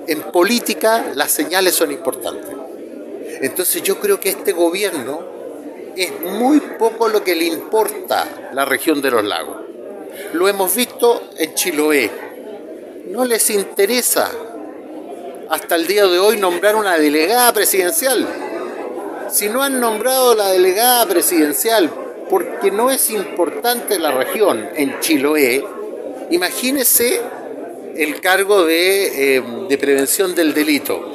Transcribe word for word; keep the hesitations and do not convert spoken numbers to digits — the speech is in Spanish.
en política las señales son importantes. Entonces yo creo que a este gobierno es muy poco lo que le importa la región de los lagos. Lo hemos visto en Chiloé. No les interesa hasta el día de hoy nombrar una delegada presidencial. Si no han nombrado la delegada presidencial porque no es importante la región en Chiloé, imagínese el cargo de, eh, de prevención del delito.